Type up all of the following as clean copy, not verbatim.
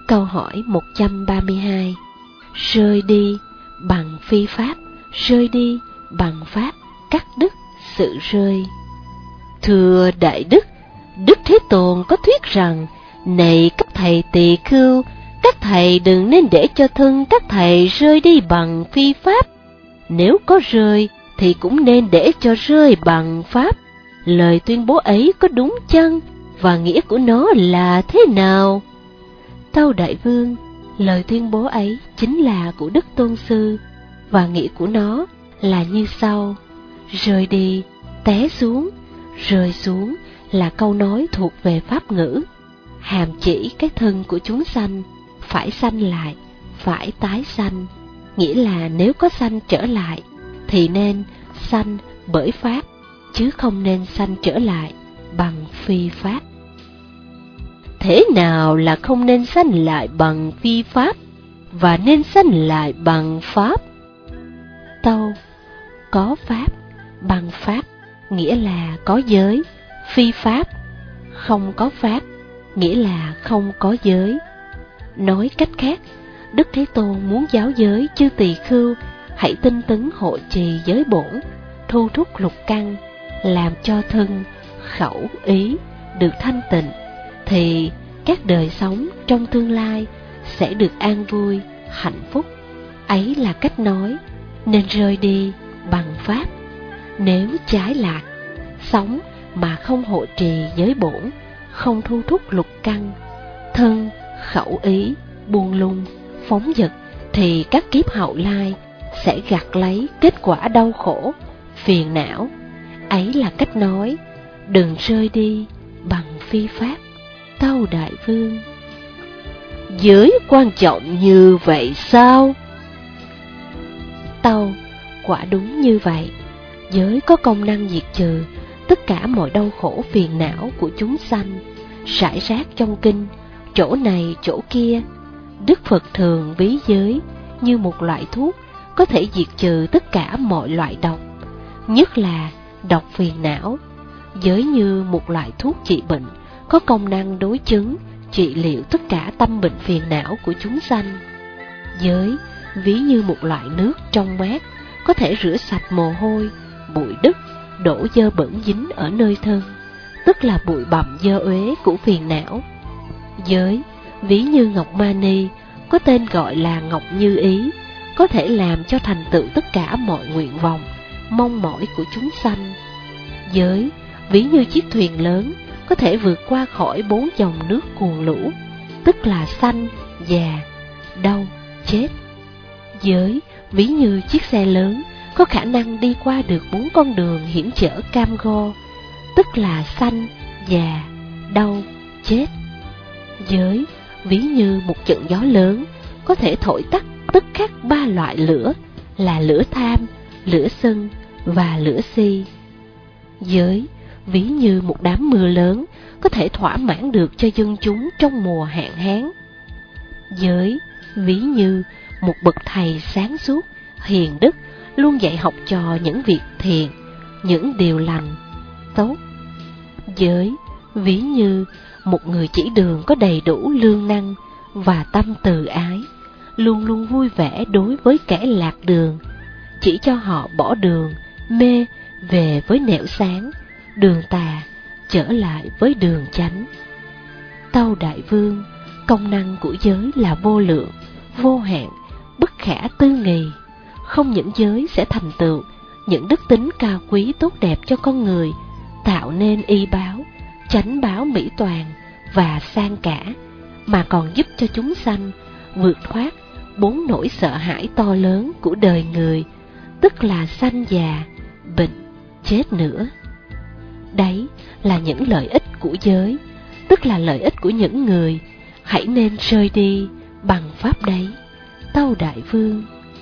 Câu hỏi 132. Rơi đi bằng phi pháp, rơi đi bằng pháp cắt đứt sự rơi. Thưa Đại Đức, Đức Thế Tôn có thuyết rằng: này các thầy tỳ khưu, các thầy đừng nên để cho thân các thầy rơi đi bằng phi pháp. Nếu có rơi thì cũng nên để cho rơi bằng pháp. Lời tuyên bố ấy có đúng chăng? Và nghĩa của nó là thế nào? Tâu Đại Vương, lời tuyên bố ấy chính là của Đức Tôn Sư, và nghĩa của nó là như sau. Rơi đi, té xuống, rơi xuống là câu nói thuộc về pháp ngữ, hàm chỉ cái thân của chúng sanh phải sanh lại, phải tái sanh. Nghĩa là nếu có sanh trở lại thì nên sanh bởi pháp, chứ không nên sanh trở lại bằng phi pháp. Thế nào là không nên sanh lại bằng phi pháp và nên sanh lại bằng pháp? Tâu, có pháp bằng pháp nghĩa là có giới, phi pháp không có pháp nghĩa là không có giới. Nói cách khác, Đức Thế Tôn muốn giáo giới chư tỳ khưu hãy tinh tấn hộ trì giới bổn, thu thúc lục căn, làm cho thân, khẩu, ý được thanh tịnh, thì các đời sống trong tương lai sẽ được an vui, hạnh phúc. Ấy là cách nói nên rơi đi bằng pháp. Nếu trái lại, sống mà không hộ trì giới bổn, không thu thúc lục căn, thân, khẩu, ý buông lung, phóng dật, thì các kiếp hậu lai sẽ gặt lấy kết quả đau khổ, phiền não. Ấy là cách nói đừng rơi đi bằng phi pháp. Tâu Đại Vương, giới quan trọng như vậy sao? Tâu, quả đúng như vậy. Giới có công năng diệt trừ tất cả mọi đau khổ phiền não của chúng sanh, rải rác trong kinh, chỗ này chỗ kia. Đức Phật thường ví giới như một loại thuốc có thể diệt trừ tất cả mọi loại độc, nhất là độc phiền não. Giới như một loại thuốc trị bệnh, có công năng đối chứng, trị liệu tất cả tâm bệnh phiền não của chúng sanh. Giới ví như một loại nước trong mát, có thể rửa sạch mồ hôi, bụi đất, đổ dơ bẩn dính ở nơi thân, tức là bụi bặm dơ uế của phiền não. Giới ví như ngọc mani, có tên gọi là ngọc như ý, có thể làm cho thành tựu tất cả mọi nguyện vọng, mong mỏi của chúng sanh. Giới ví như chiếc thuyền lớn, có thể vượt qua khỏi 4 dòng nước cuồn lũ, tức là sanh, già, đau, chết. Giới ví như chiếc xe lớn, có khả năng đi qua được 4 con đường hiểm trở cam go, tức là sanh, già, đau, chết. Giới ví như một trận gió lớn, có thể thổi tắt tất cả 3 loại lửa, là lửa tham, lửa sân và lửa si. Giới ví như một đám mưa lớn, có thể thỏa mãn được cho dân chúng trong mùa hạn hán. Giới ví như một bậc thầy sáng suốt, hiền đức, luôn dạy học trò những việc thiện, những điều lành, tốt. Giới ví như một người chỉ đường có đầy đủ lương năng và tâm từ ái, luôn luôn vui vẻ đối với kẻ lạc đường, chỉ cho họ bỏ đường mê về với nẻo sáng, đường tà trở lại với đường chánh. Tâu Đại Vương, công năng của giới là vô lượng, vô hạn, bất khả tư nghì. Không những giới sẽ thành tựu những đức tính cao quý tốt đẹp cho con người, tạo nên y báo, chánh báo mỹ toàn và sang cả, mà còn giúp cho chúng sanh vượt thoát 4 nỗi sợ hãi to lớn của đời người, tức là sanh già, bệnh, chết nữa. Đấy là những lợi ích của giới, tức là lợi ích của những người hãy nên rơi đi bằng pháp đấy. Tâu Đại Vương,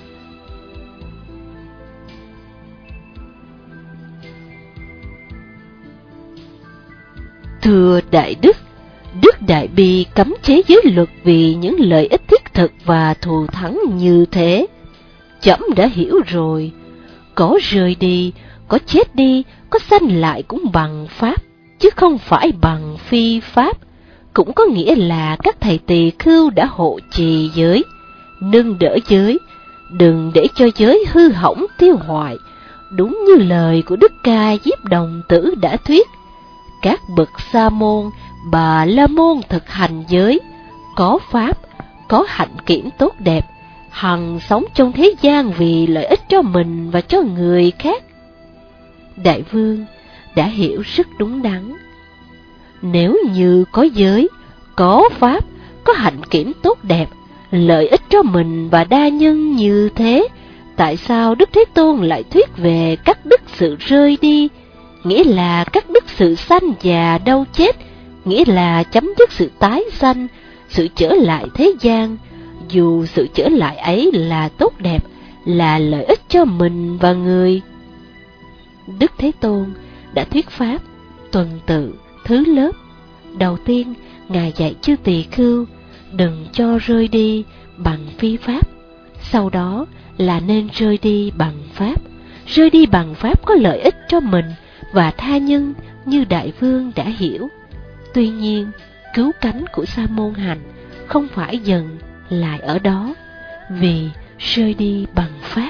thưa Đại Đức, Đức Đại Bi cấm chế giới luật vì những lợi ích thiết thực và thù thắng như thế. Chấm đã hiểu rồi, có rơi đi, có chết đi, có sanh lại cũng bằng pháp, chứ không phải bằng phi pháp. cũng có nghĩa là các thầy tỳ khưu đã hộ trì giới, nâng đỡ giới, đừng để cho giới hư hỏng tiêu hoại. Đúng như lời của Đức Ca Diếp Đồng Tử đã thuyết, các bậc Sa môn, Bà La môn thực hành giới, có pháp, có hạnh kiểm tốt đẹp, hằng sống trong thế gian vì lợi ích cho mình và cho người khác. Đại vương đã hiểu rất đúng đắn. Nếu như có giới, có pháp, có hạnh kiểm tốt đẹp, lợi ích cho mình và đa nhân như thế, tại sao Đức Thế Tôn lại thuyết về các đức sự rơi đi, nghĩa là các đức sự sanh già đau chết, nghĩa là chấm dứt sự tái sanh, sự trở lại thế gian, dù sự trở lại ấy là tốt đẹp, là lợi ích cho mình và người. Đức Thế Tôn đã thuyết pháp tuần tự thứ lớp. Đầu tiên, Ngài dạy chư tỳ khưu đừng cho rơi đi bằng phi pháp, sau đó là nên rơi đi bằng pháp. Rơi đi bằng pháp có lợi ích cho mình và tha nhân như đại vương đã hiểu. Tuy nhiên, cứu cánh của sa môn hành không phải dừng lại ở đó, vì rơi đi bằng pháp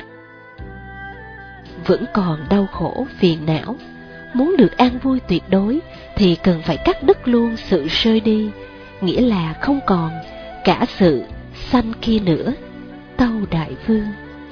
vẫn còn đau khổ phiền não. Muốn được an vui tuyệt đối thì cần phải cắt đứt luôn sự rơi đi, nghĩa là không còn cả sự sanh kia nữa. Tâu đại vương.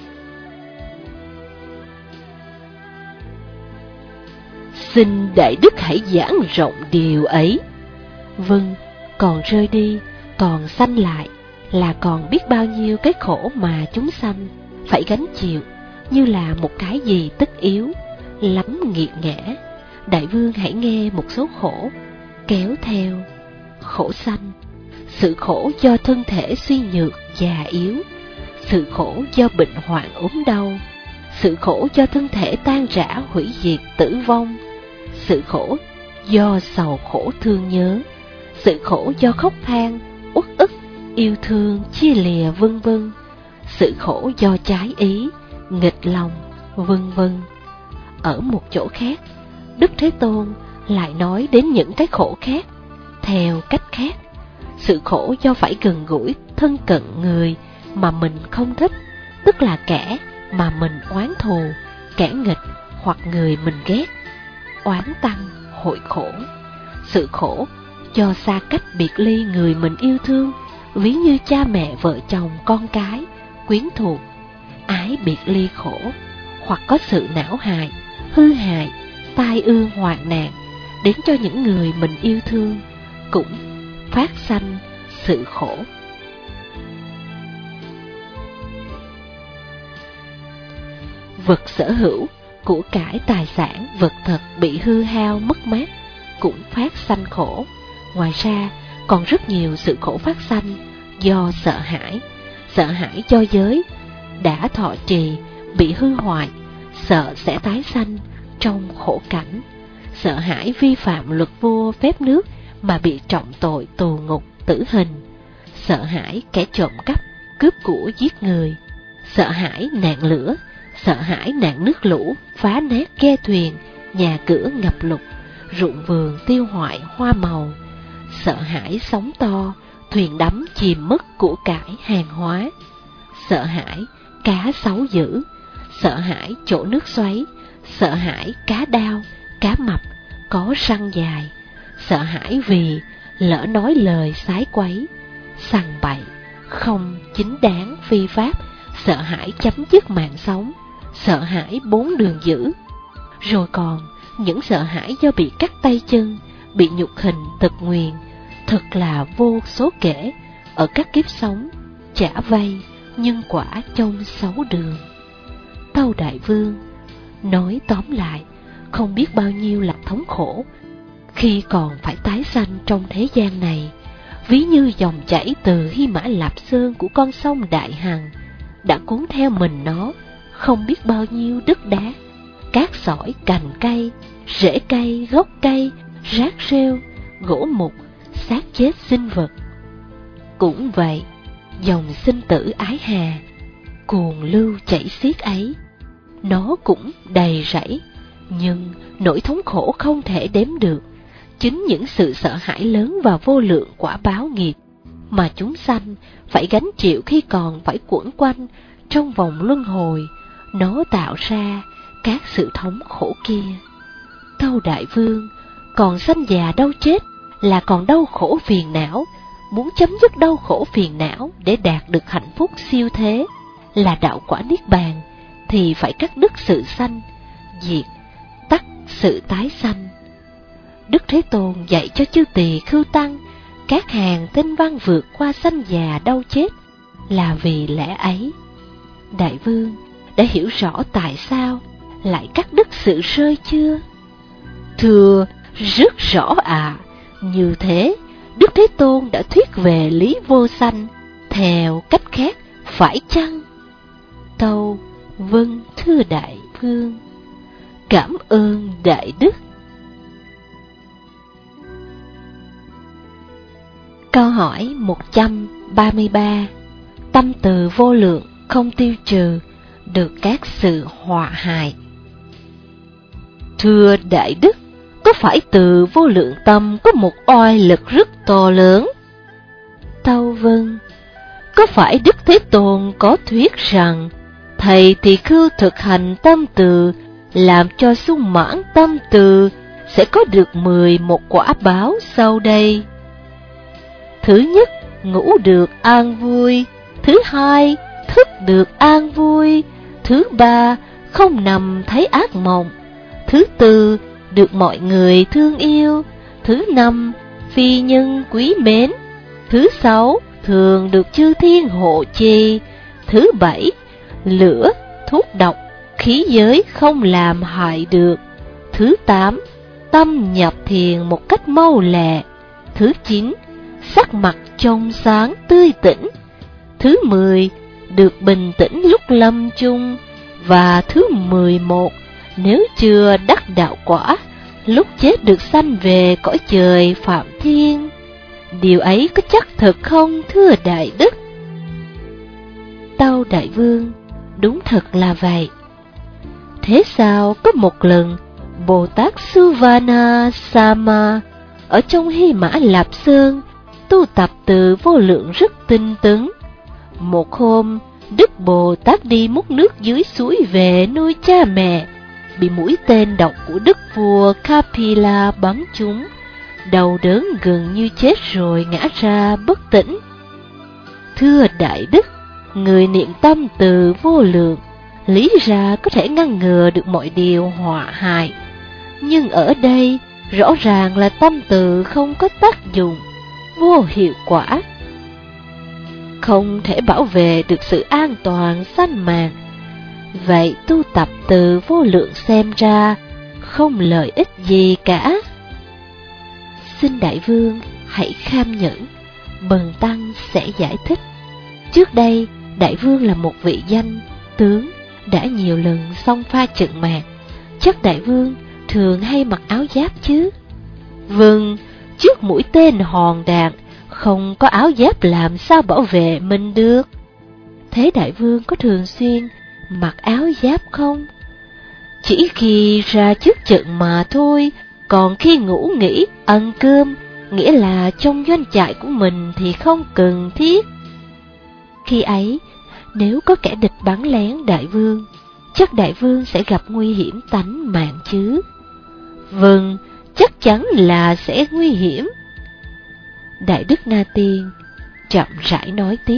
Xin đại đức hãy giảng rộng điều ấy. Vâng, còn rơi đi, còn sanh lại, là còn biết bao nhiêu cái khổ mà chúng sanh phải gánh chịu, như là một cái gì tất yếu, lắm nghiệt ngã. Đại vương hãy nghe một số khổ kéo theo. Khổ sanh, sự khổ do thân thể suy nhược già yếu, sự khổ do bệnh hoạn ốm đau, sự khổ do thân thể tan rã hủy diệt tử vong, sự khổ do sầu khổ thương nhớ, sự khổ do khóc than uất ức yêu thương chia lìa vân vân, sự khổ do trái ý nghịch lòng vân vân. Ở một chỗ khác, Đức Thế Tôn lại nói đến những cái khổ khác theo cách khác. Sự khổ do phải gần gũi thân cận người mà mình không thích, tức là kẻ mà mình oán thù, kẻ nghịch hoặc người mình ghét, oán tăng hội khổ. Sự khổ do xa cách biệt ly người mình yêu thương, ví như cha mẹ vợ chồng con cái, quyến thuộc, ái biệt ly khổ, hoặc có sự não hại, hư hại, tai ương hoạn nạn đến cho những người mình yêu thương, cũng phát sanh sự khổ. Vật sở hữu, của cải tài sản, vật thật bị hư hao mất mát cũng phát sanh khổ. Ngoài ra còn rất nhiều sự khổ phát sanh do sợ hãi do giới đã thọ trì bị hư hoại, sợ sẽ tái sanh trong khổ cảnh, sợ hãi vi phạm luật vua phép nước mà bị trọng tội tù ngục tử hình, sợ hãi kẻ trộm cắp cướp của giết người, sợ hãi nạn lửa, sợ hãi nạn nước lũ phá nát ghe thuyền, nhà cửa ngập lụt, ruộng vườn tiêu hoại hoa màu, sợ hãi sóng to, thuyền đắm chìm mất của cải hàng hóa, sợ hãi cá sấu dữ, sợ hãi chỗ nước xoáy, sợ hãi cá đao, cá mập có răng dài, sợ hãi vì lỡ nói lời sái quấy, sằng bậy, không chính đáng phi pháp, sợ hãi chấm dứt mạng sống, sợ hãi 4 đường dữ. Rồi còn những sợ hãi do bị cắt tay chân, bị nhục hình tật nguyền, thật là vô số kể ở các kiếp sống, trả vay, nhân quả trong 6 đường. Tâu đại vương, nói tóm lại, không biết bao nhiêu là thống khổ khi còn phải tái sanh trong thế gian này, ví như dòng chảy từ Hy Mã Lạp Sơn của con sông Đại Hằng đã cuốn theo mình nó không biết bao nhiêu đất đá, cát sỏi, cành cây, rễ cây, gốc cây, rác rêu, gỗ mục, xác chết sinh vật. Cũng vậy, dòng sinh tử ái hà cuồng lưu chảy xiết ấy, nó cũng đầy rẫy, nhưng nỗi thống khổ không thể đếm được, chính những sự sợ hãi lớn và vô lượng quả báo nghiệp mà chúng sanh phải gánh chịu khi còn phải quẩn quanh trong vòng luân hồi, nó tạo ra các sự thống khổ kia. Tâu Đại Vương, còn sanh già đau chết là còn đau khổ phiền não, muốn chấm dứt đau khổ phiền não để đạt được hạnh phúc siêu thế là đạo quả niết bàn, thì phải cắt đứt sự sanh, diệt, tắt sự tái sanh. Đức Thế Tôn dạy cho chư tỳ khưu tăng các hàng tinh văn vượt qua sanh già đau chết là vì lẽ ấy. Đại Vương đã hiểu rõ tại sao lại cắt đứt sự rơi chưa? Thưa, rất rõ ạ. Như thế, Đức Thế Tôn đã thuyết về lý vô sanh theo cách khác, phải chăng? Tâu: vâng thưa Đại Vương. Cảm ơn Đại Đức. Câu hỏi 133. Tâm từ vô lượng không tiêu trừ được các sự họa hại. Thưa Đại Đức, có phải từ vô lượng tâm có một oai lực rất to lớn? Tâu: vâng. Có phải Đức Thế Tôn có thuyết rằng thầy tỳ khưu thực hành tâm từ, làm cho sung mãn tâm từ, sẽ có được 11 quả báo sau đây? Thứ nhất, ngủ được an vui. Thứ hai, thức được an vui. Thứ ba, không nằm thấy ác mộng. Thứ tư, được mọi người thương yêu. Thứ năm, phi nhân quý mến. Thứ sáu, thường được chư thiên hộ trì. Thứ bảy, lửa, thuốc độc, khí giới không làm hại được. Thứ tám, tâm nhập thiền một cách mau lẹ. Thứ chín, sắc mặt trong sáng tươi tỉnh. Thứ 10, được bình tĩnh lúc lâm chung. Và thứ 11, nếu chưa đắc đạo quả, lúc chết được sanh về cõi trời Phạm Thiên. Điều ấy có chắc thật không thưa Đại Đức? Tâu: Đại Vương, đúng thật là vậy. Thế sao có một lần Bồ Tát Suvana Sama ở trong Hy Mã Lạp Sơn tu tập từ vô lượng rất tinh tấn. Một hôm, Đức Bồ Tát đi múc nước dưới suối về nuôi cha mẹ, bị mũi tên độc của Đức vua Kapila bắn trúng, đau đớn gần như chết rồi ngã ra bất tỉnh. Thưa Đại Đức, người niệm tâm từ vô lượng, lý ra có thể ngăn ngừa được mọi điều họa hại. Nhưng ở đây, rõ ràng là tâm từ không có tác dụng, vô hiệu quả, không thể bảo vệ được sự an toàn sanh mạng. Vậy tu tập từ vô lượng xem ra không lợi ích gì cả. Xin Đại Vương hãy kham nhẫn, Bần Tăng sẽ giải thích. Trước đây, Đại Vương là một vị danh tướng đã nhiều lần xông pha trận mạc. Chắc Đại Vương thường hay mặc áo giáp chứ? Vâng, trước mũi tên hòn đạn, không có áo giáp làm sao bảo vệ mình được. Thế Đại Vương có thường xuyên mặc áo giáp không? Chỉ khi ra trước trận mà thôi, còn khi ngủ nghỉ, ăn cơm, nghĩa là trong doanh trại của mình thì không cần thiết. Khi ấy, nếu có kẻ địch bắn lén Đại Vương, chắc Đại Vương sẽ gặp nguy hiểm tánh mạng chứ? Vâng, chắc chắn là sẽ nguy hiểm. Đại Đức Na Tiên chậm rãi nói tiếp.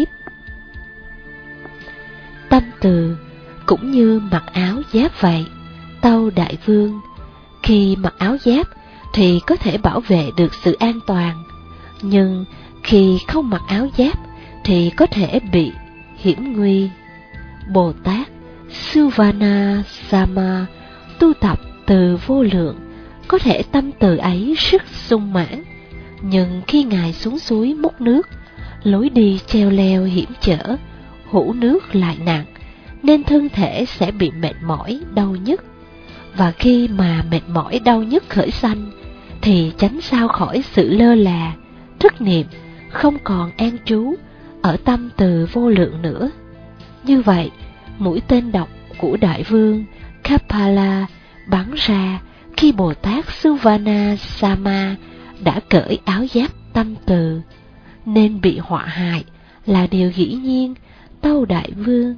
Tâm từ cũng như mặc áo giáp vậy, tâu Đại Vương. Khi mặc áo giáp thì có thể bảo vệ được sự an toàn, nhưng khi không mặc áo giáp thì có thể bị hiểm nguy. Bồ Tát Suvana Sama tu tập từ vô lượng, có thể tâm từ ấy rất sung mãn, nhưng khi Ngài xuống suối múc nước, lối đi treo leo hiểm trở, hũ nước lại nặng, nên thân thể sẽ bị mệt mỏi, đau nhức. Và khi mà mệt mỏi đau nhức khởi sanh, thì tránh sao khỏi sự lơ là, thất niệm, không còn an trú ở tâm từ vô lượng nữa. Như vậy, mũi tên độc của Đại Vương Kapala bắn ra khi Bồ Tát Suvana Sama đã cởi áo giáp tâm từ, nên bị họa hại là điều hiển nhiên, tâu đại vương.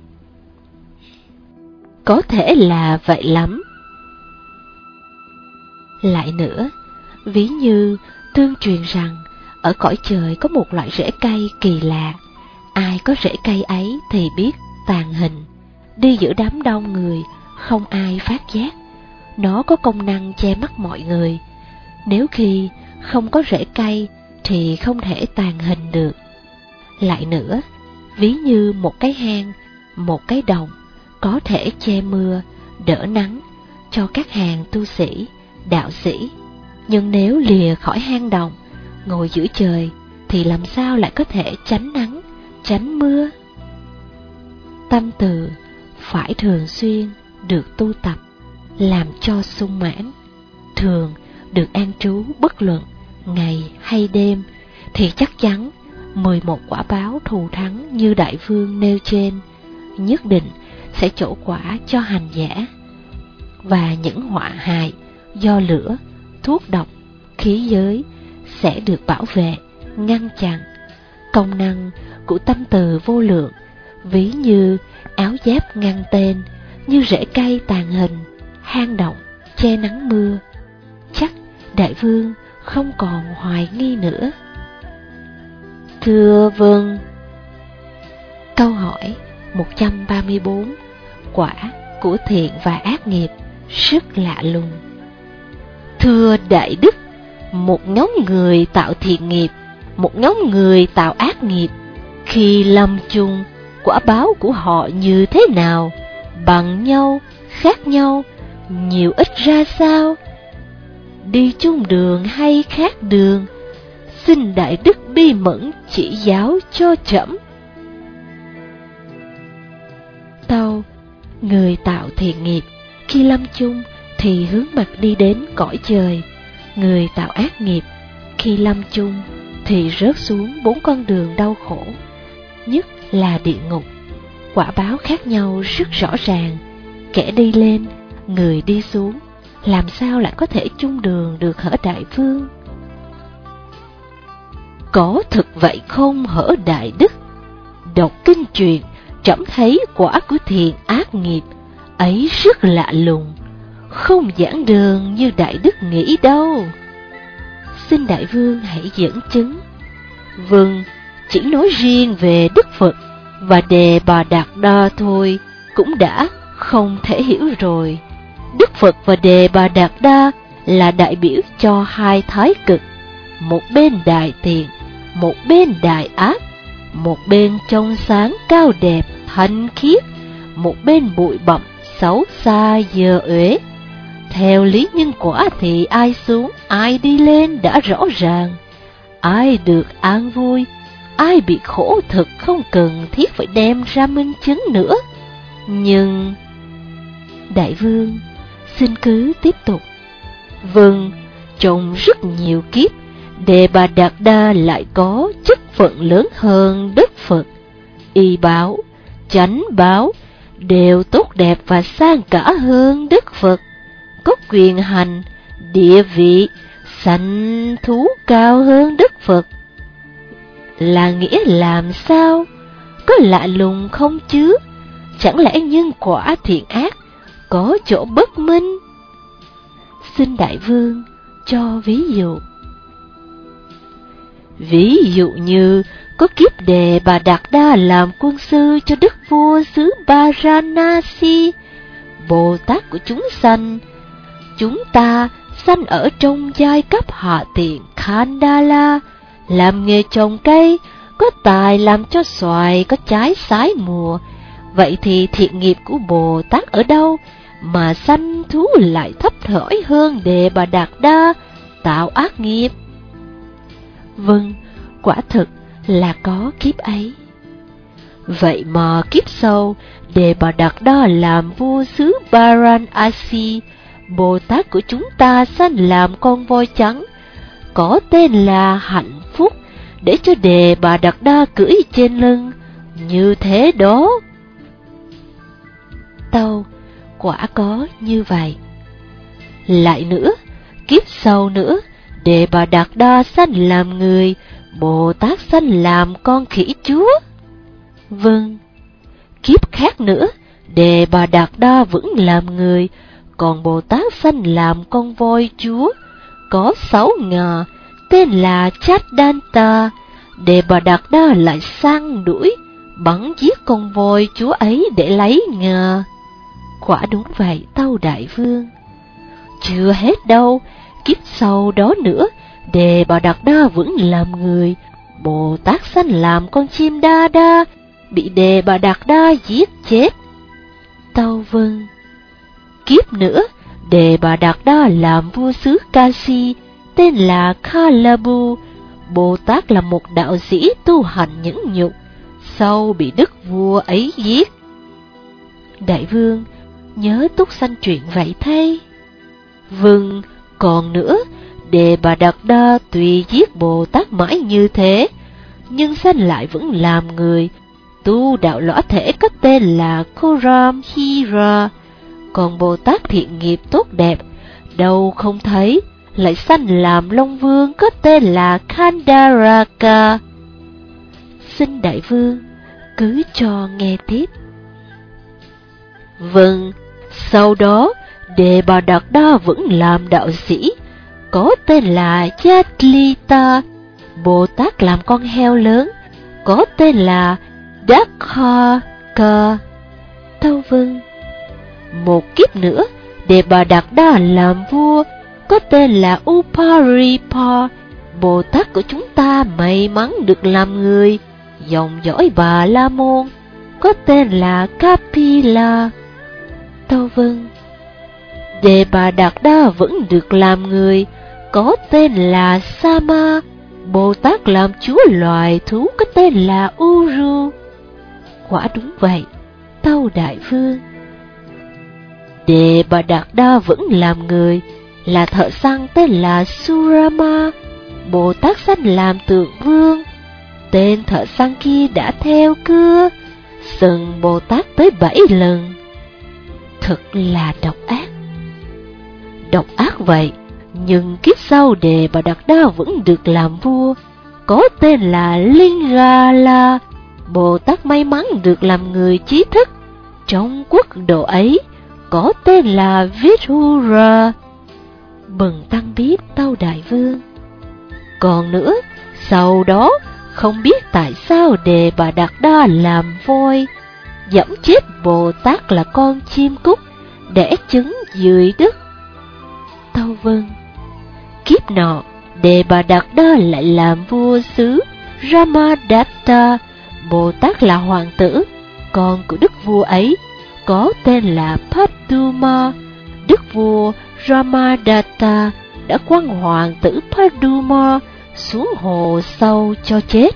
Có thể là vậy lắm. Lại nữa, ví như tương truyền rằng ở cõi trời có một loại rễ cây kỳ lạ, ai có rễ cây ấy thì biết tàng hình, đi giữa đám đông người không ai phát giác. Nó có công năng che mắt mọi người. Nếu khi không có rễ cây thì không thể tàng hình được. Lại nữa, ví như một cái hang, một cái đồng có thể che mưa, đỡ nắng cho các hàng tu sĩ, đạo sĩ. Nhưng nếu lìa khỏi hang động, ngồi giữa trời thì làm sao lại có thể tránh nắng, tránh mưa? Tâm từ phải thường xuyên được tu tập, làm cho sung mãn, thường được an trú bất luận ngày hay đêm, thì chắc chắn 11 quả báo thù thắng như đại vương nêu trên nhất định sẽ trổ quả cho hành giả, và những họa hại do lửa, thuốc độc, khí giới sẽ được bảo vệ, ngăn chặn. Công năng của tâm từ vô lượng, ví như áo giáp ngăn tên, như rễ cây tàng hình, hang động che nắng mưa, chắc đại vương không còn hoài nghi nữa. Thưa vâng. Câu hỏi 134. Quả của thiện và ác nghiệp rất lạ lùng. Thưa đại đức, một nhóm người tạo thiện nghiệp, một nhóm người tạo ác nghiệp, khi lâm chung, quả báo của họ như thế nào? Bằng nhau, khác nhau, nhiều ít ra sao? Đi chung đường hay khác đường? Xin đại đức bi mẫn chỉ giáo cho trẫm. Tâu: người tạo thiện nghiệp khi lâm chung thì hướng mặt đi đến cõi trời. Người tạo ác nghiệp khi lâm chung thì rớt xuống 4 con đường đau khổ, nhất là địa ngục. Quả báo khác nhau rất rõ ràng, kẻ đi lên, người đi xuống, làm sao lại có thể chung đường được hở đại vương? Có thực vậy không hở đại đức? Đọc kinh truyền, trẫm thấy quả của thiện ác nghiệp ấy rất lạ lùng, không giản đơn như đại đức nghĩ đâu. Xin đại vương hãy dẫn chứng. Vâng, chỉ nói riêng về Đức Phật và Đề Bà Đạt Đa thôi cũng đã không thể hiểu rồi. Đức Phật và Đề Bà Đạt Đa là đại biểu cho hai thái cực, một bên đại thiện, một bên đại ác, một bên trong sáng cao đẹp thanh khiết, một bên bụi bặm xấu xa dơ uế. Theo lý nhân quả thì ai xuống, ai đi lên đã rõ ràng. Ai được an vui, ai bị khổ thực không cần thiết phải đem ra minh chứng nữa. Nhưng đại vương xin cứ tiếp tục. Vâng, trong rất nhiều kiếp, Đề Bà Đạt Đa lại có chức phận lớn hơn Đức Phật. Y báo, chánh báo đều tốt đẹp và sang cả hơn Đức Phật, có quyền hành, địa vị, sanh thú cao hơn Đức Phật. Là nghĩa làm sao? Có lạ lùng không chứ? Chẳng lẽ nhân quả thiện ác có chỗ bất minh? Xin đại vương cho ví dụ. Ví dụ như có kiếp Đề Bà Đạt Đa làm quân sư cho đức vua xứ Varanasi. Bồ Tát của chúng sanh, chúng ta sanh ở trong giai cấp hạ tiện Khandala, làm nghề trồng cây, có tài làm cho xoài có trái sái mùa. Vậy thì thiện nghiệp của Bồ Tát ở đâu mà sanh thú lại thấp thỏi hơn Đề Bà Đạt Đa tạo ác nghiệp? Vâng, quả thực là có kiếp ấy. Vậy mà kiếp sau, Đề Bà Đạt Đa làm vua xứ Varanasi, Bồ Tát của chúng ta sanh làm con voi trắng, có tên là Hạnh Phúc, để cho Đề Bà Đạt Đa cưỡi trên lưng, như thế đó. Tâu: quả có như vậy. Lại nữa, kiếp sau nữa, Đề Bà Đạt Đa sanh làm người, Bồ Tát sanh làm con khỉ chúa. Vâng. Kiếp khác nữa, Đề Bà Đạt Đa vẫn làm người, còn Bồ Tát sanh làm con voi chúa, có 6 ngà, tên là Chaddanta. Đề Bà Đạt Đa lại săn đuổi, bắn giết con voi chúa ấy để lấy ngà. Quả đúng vậy, tâu đại vương. Chưa hết đâu, kiếp sau đó nữa, Đề Bà Đạt Đa vẫn làm người, Bồ Tát sanh làm con chim đa đa, bị Đề Bà Đạt Đa giết chết. Tâu vâng. Kiếp nữa, Đề Bà Đạt Đa làm vua xứ Kasi, tên là Kalabu. Bồ Tát là một đạo sĩ tu hành nhẫn nhục, sau bị đức vua ấy giết. Đại vương, nhớ túc sanh chuyện vậy thay. Vâng, còn nữa, Đề Bà Đạt Đa tùy giết Bồ Tát mãi như thế, nhưng sanh lại vẫn làm người, tu đạo lõa thể có tên là Koram Hira. Còn Bồ Tát thiện nghiệp tốt đẹp, đâu không thấy, lại sanh làm Long Vương có tên là Khandaraka. Xin đại vương, cứ cho nghe tiếp. Vâng, sau đó, Đề Bà Đạt Đa vẫn làm đạo sĩ, có tên là Jatlita. Bồ Tát làm con heo lớn, có tên là Dakhaka. Tâu vâng. Một kiếp nữa, Đề Bà Đạt Đa làm vua, có tên là Uparipa. Bồ Tát của chúng ta may mắn được làm người, dòng dõi Bà La Môn, có tên là Kapila. Tâu vâng. Đề Bà Đạt Đa vẫn được làm người, có tên là Sama. Bồ Tát làm chúa loài thú có tên là Uru. Quả đúng vậy, tâu đại vương. Đề Bà Đạt Đa vẫn làm người, là thợ săn tên là Surama. Bồ Tát sanh làm tượng vương. Tên thợ săn kia đã theo cưa, sừng Bồ Tát tới 7 lần. Thật là độc ác. Độc ác vậy, nhưng kiếp sau Đề Bà Đạt Đa vẫn được làm vua, có tên là Lingala. Bồ Tát may mắn được làm người trí thức, trong quốc độ ấy, có tên là Vithura. Bần tăng biết, tâu đại vương. Còn nữa, sau đó, không biết tại sao Đề Bà Đạt Đa làm voi, giẫm chết Bồ Tát là con chim cút, đẻ trứng dưới đất. Tâu vâng. Kiếp nọ, Đề Bà Đạt Đa lại làm vua xứ Ramadatta. Bồ Tát là hoàng tử, con của đức vua ấy, có tên là Paduma. Đức vua Ramadatta đã quăng hoàng tử Paduma xuống hồ sâu cho chết.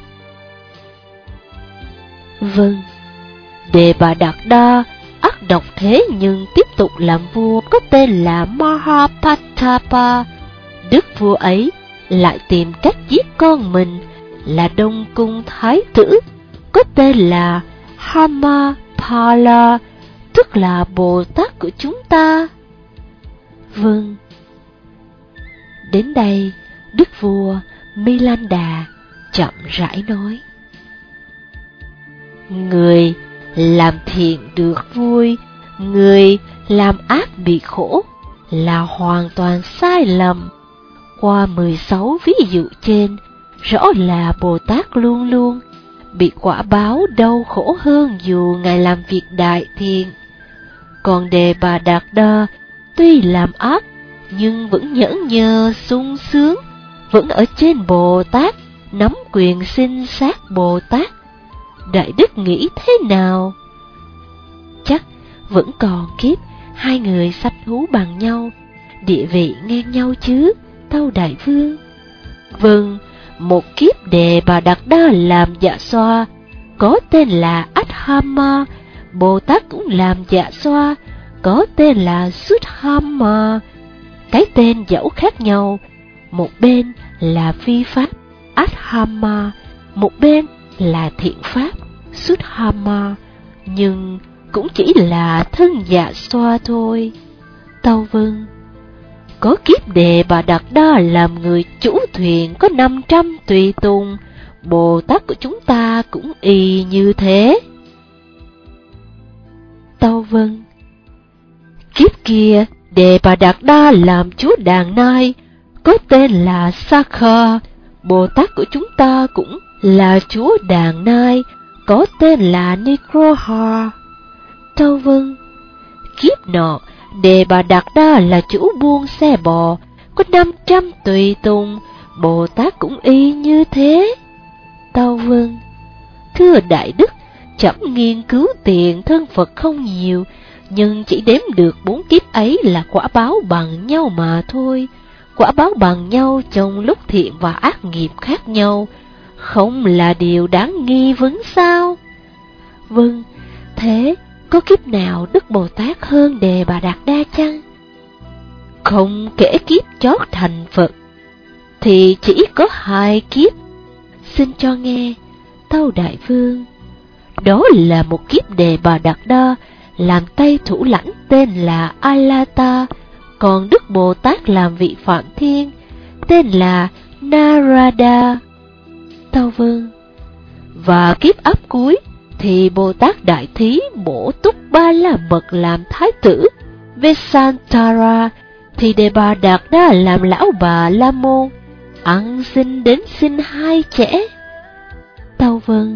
Vâng. Đề Bà Đạt Đa ác độc thế nhưng tiếp tục làm vua, có tên là Mahapatapa. Đức vua ấy lại tìm cách giết con mình là Đông Cung Thái tử, có tên là Hamapala, tức là Bồ Tát của chúng ta. Vâng. Đến đây, đức vua Milanda chậm rãi nói: người làm thiện được vui, người làm ác bị khổ là hoàn toàn sai lầm. Qua 16 ví dụ trên, rõ là Bồ Tát luôn luôn bị quả báo đau khổ hơn dù Ngài làm việc đại thiện. Còn Đề Bà Đạt Đa tuy làm ác nhưng vẫn nhẫn nhơ sung sướng, vẫn ở trên Bồ Tát, nắm quyền sinh sát Bồ Tát. Đại đức nghĩ thế nào? Chắc vẫn còn kiếp hai người sanh thú bằng nhau, địa vị ngang nhau chứ, tâu đại vương. Vâng, một kiếp Đề Bà Đạt Đa làm dạ xoa, có tên là Adhama. Bồ Tát cũng làm dạ xoa, có tên là Sudhama. Cái tên dẫu khác nhau, một bên là phi pháp Adhama, một bên là thiện pháp Sudhama, nhưng cũng chỉ là thân dạ xoa thôi. Tâu vâng. Có kiếp Đề Bà Đạt Đa làm người chủ thuyền có 500 tùy tùng, Bồ Tát của chúng ta cũng y như thế. Tâu Vân: Kiếp kia Đề Bà Đạt Đa làm chúa Đàn Nai, có tên là Sakha, Bồ Tát của chúng ta cũng là chúa Đàn Nai, có tên là Nikroha. Tâu Vân: Kiếp nọ Đề Bà Đạt Đa là chủ buôn xe bò, có 500 tùy tùng, Bồ Tát cũng y như thế. Tâu Vân: Thưa Đại Đức, trẫm nghiên cứu tiền thân Phật không nhiều, nhưng chỉ đếm được 4 kiếp ấy là quả báo bằng nhau mà thôi. Quả báo bằng nhau trong lúc thiện và ác nghiệp khác nhau, không là điều đáng nghi vấn sao? Vâng, thế có kiếp nào Đức Bồ Tát hơn Đề Bà Đạt Đa chăng? Không kể kiếp chót thành Phật, thì chỉ có 2 kiếp. Xin cho nghe. Tâu Đại Vương: Đó là một kiếp Đề Bà Đạt Đa làm Tây thủ lãnh tên là Alata, còn Đức Bồ Tát làm vị Phạm Thiên tên là Narada. Tâu Vương: Và kiếp áp cuối thì Bồ Tát Đại Thí bổ túc Ba La Mật làm thái tử Vesantara, thì Đề Bà Đạt Đa làm lão bà La Môn, ăn xin đến sinh 2 trẻ. Tâu Vân: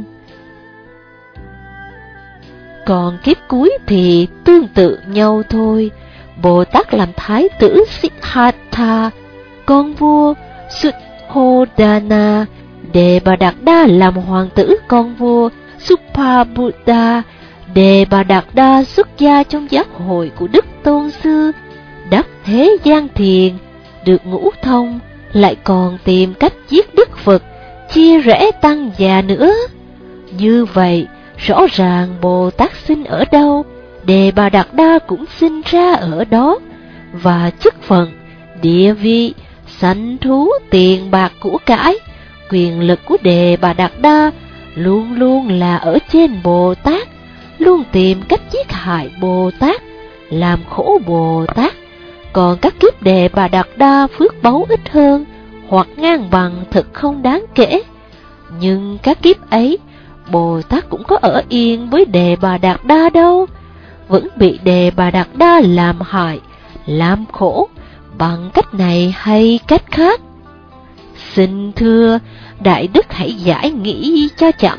Còn kiếp cuối thì tương tự nhau thôi. Bồ Tát làm thái tử Siddhartha, con vua Suddhodana. Đề Bà Đạt Đa làm hoàng tử con vua Subhabuddha. Đề Bà Đạt Đa xuất gia trong giáo hội của Đức Tôn Sư, đắc thế gian thiền, được ngũ thông, lại còn tìm cách giết Đức Phật, chia rẽ tăng già nữa. Như vậy, rõ ràng Bồ Tát sinh ở đâu, Đề Bà Đạt Đa cũng sinh ra ở đó, và chức phận, địa vị, sanh thú, tiền bạc của cải, quyền lực của Đề Bà Đạt Đa luôn luôn là ở trên Bồ Tát, luôn tìm cách giết hại Bồ Tát, làm khổ Bồ Tát. Còn các kiếp Đề Bà Đạt Đa phước báu ít hơn, hoặc ngang bằng thật không đáng kể. Nhưng các kiếp ấy, Bồ Tát cũng có ở yên với Đề Bà Đạt Đa đâu, vẫn bị Đề Bà Đạt Đa làm hại, làm khổ, bằng cách này hay cách khác. Xin thưa Đại Đức hãy giải nghĩ cho trẫm.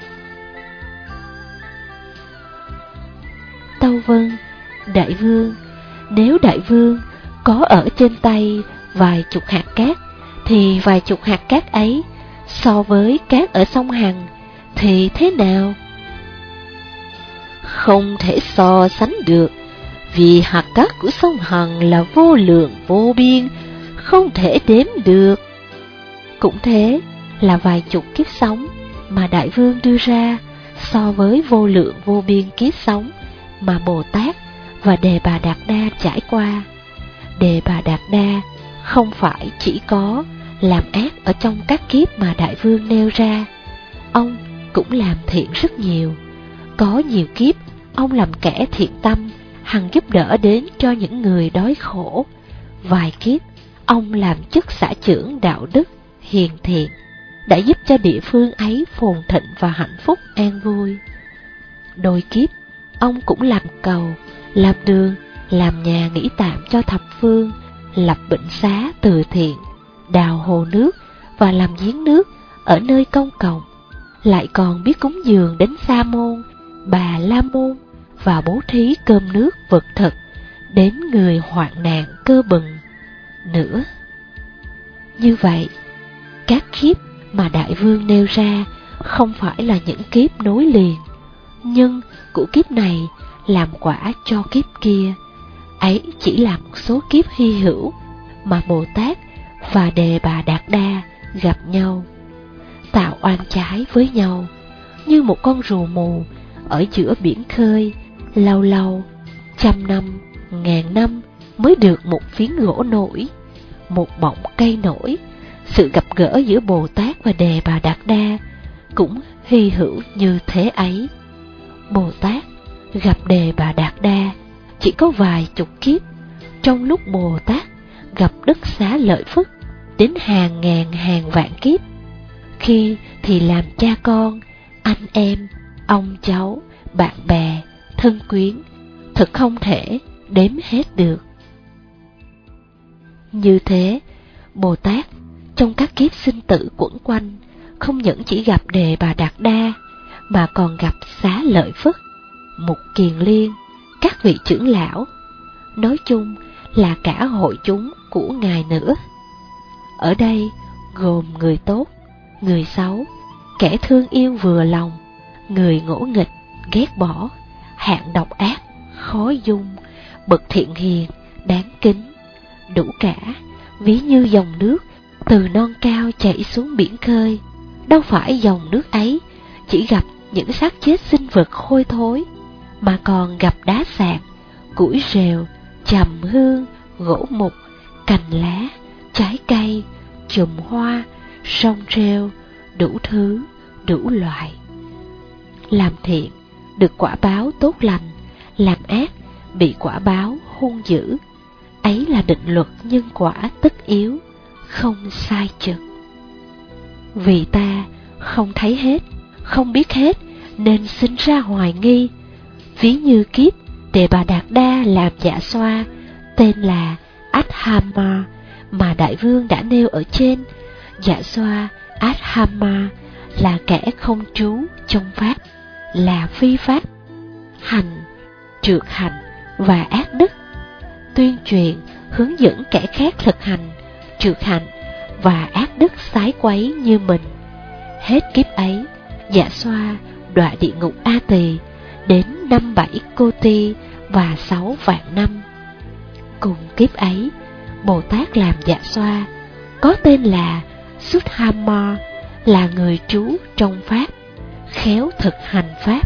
Tâu Vân: Đại Vương, nếu Đại Vương có ở trên tay vài chục hạt cát, thì vài chục hạt cát ấy so với cát ở sông Hằng thì thế nào? Không thể so sánh được, vì hạt cát của sông Hằng là vô lượng vô biên, không thể đếm được. Cũng thế là vài chục kiếp sống mà Đại Vương đưa ra so với vô lượng vô biên kiếp sống mà Bồ Tát và Đề Bà Đạt Đa trải qua. Đề Bà Đạt Đa không phải chỉ có làm ác ở trong các kiếp mà Đại Vương nêu ra, ông cũng làm thiện rất nhiều. Có nhiều kiếp ông làm kẻ thiện tâm, hằng giúp đỡ đến cho những người đói khổ. Vài kiếp ông làm chức xã trưởng đạo đức, hiền thiện, đã giúp cho địa phương ấy phồn thịnh và hạnh phúc an vui. Đôi kiếp ông cũng làm cầu, làm đường, làm nhà nghỉ tạm cho thập phương, lập bệnh xá từ thiện, đào hồ nước và làm giếng nước ở nơi công cộng. Lại còn biết cúng dường đến Sa môn, Bà La môn và bố thí cơm nước vật thực đến người hoạn nạn cơ bừng nữa. Như vậy, các kiếp mà Đại Vương nêu ra không phải là những kiếp nối liền, nhưng của kiếp này làm quả cho kiếp kia. Ấy chỉ là một số kiếp hy hữu mà Bồ Tát và Đề Bà Đạt Đa gặp nhau, tạo oan trái với nhau, như một con rùa mù ở giữa biển khơi, lâu lâu, 100 năm, 1000 năm mới được một phiến gỗ nổi, một bọng cây nổi. Sự gặp gỡ giữa Bồ Tát và Đề Bà Đạt Đa cũng hy hữu như thế ấy. Bồ Tát gặp Đề Bà Đạt Đa chỉ có vài chục kiếp, trong lúc Bồ Tát gặp đức xá lợi Phất đến hàng ngàn hàng vạn kiếp. Khi thì làm cha con, anh em, ông cháu, bạn bè, thân quyến, thật không thể đếm hết được. Như thế, Bồ Tát trong các kiếp sinh tử quẩn quanh không những chỉ gặp Đề Bà Đạt Đa, mà còn gặp Xá Lợi Phất, Mục Kiền Liên, các vị trưởng lão, nói chung là cả hội chúng của Ngài nữa. Ở đây gồm người tốt, người xấu, kẻ thương yêu vừa lòng, người ngỗ nghịch, ghét bỏ, hạng độc ác, khó dung, bậc thiện hiền, đáng kính, đủ cả, ví như dòng nước từ non cao chảy xuống biển khơi. Đâu phải dòng nước ấy chỉ gặp những xác chết sinh vật hôi thối, mà còn gặp đá sạn, củi rèo, trầm hương, gỗ mục, cành lá, trái cây, chùm hoa, sông rêu, đủ thứ, đủ loại. Làm thiện được quả báo tốt lành, làm ác bị quả báo hung dữ. Ấy là định luật nhân quả tất yếu, không sai chừng. Vì ta không thấy hết, không biết hết, nên sinh ra hoài nghi. Ví như kiếp Đề Bà Đạt Đa làm dạ xoa, tên là Adhama, mà Đại Vương đã nêu ở trên. Dạ xoa Adhama là kẻ không trú trong pháp, là phi pháp, hành, trượt hành và ác đức, tuyên truyền hướng dẫn kẻ khác thực hành, trượt hành và ác đức sái quấy như mình. Hết kiếp ấy, dạ xoa đọa địa ngục A Tỳ đến 57 cô ti và 6 vạn năm. Cùng kiếp ấy, Bồ Tát làm dạ xoa, có tên là Suddhama, là người trú trong pháp, khéo thực hành pháp,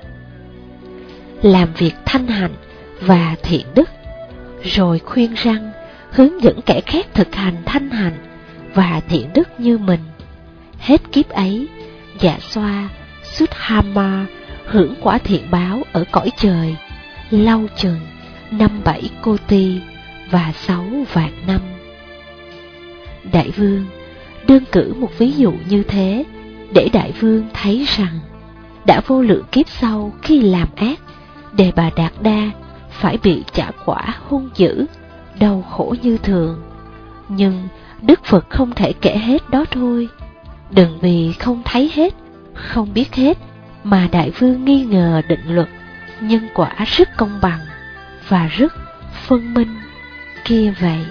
làm việc thanh hạnh và thiện đức, rồi khuyên răn, hướng dẫn kẻ khác thực hành thanh hạnh và thiện đức như mình. Hết kiếp ấy, dạ xoa Suddhama hưởng quả thiện báo ở cõi trời, lâu chừng 57 cô ti và 6 vạn năm. Đại Vương đương cử một ví dụ như thế, để Đại Vương thấy rằng đã vô lượng kiếp sau khi làm ác, Đề Bà Đạt Đa phải bị trả quả hung dữ, đau khổ như thường. Nhưng Đức Phật không thể kể hết đó thôi. Đừng vì không thấy hết, không biết hết mà Đại Vương nghi ngờ định luật nhân quả rất công bằng và rất phân minh kia vậy.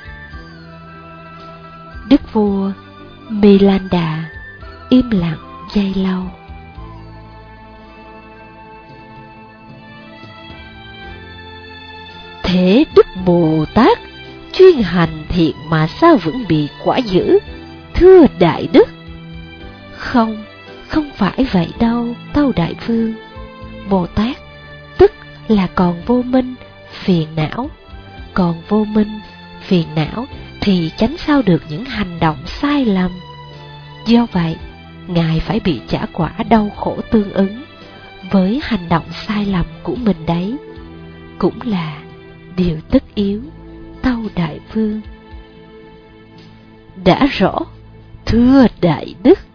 Đức vua Milanda im lặng giây lâu. Thế Đức Bồ Tát chuyên hành thiện mà sao vẫn bị quả dữ, thưa Đại Đức? Không, không phải vậy đâu, tâu Đại Vương. Bồ Tát tức là còn vô minh, phiền não. Còn vô minh, phiền não thì tránh sao được những hành động sai lầm. Do vậy, Ngài phải bị trả quả đau khổ tương ứng với hành động sai lầm của mình đấy. Cũng là điều tất yếu, tâu Đại Vương. Đã rõ, thưa Đại Đức.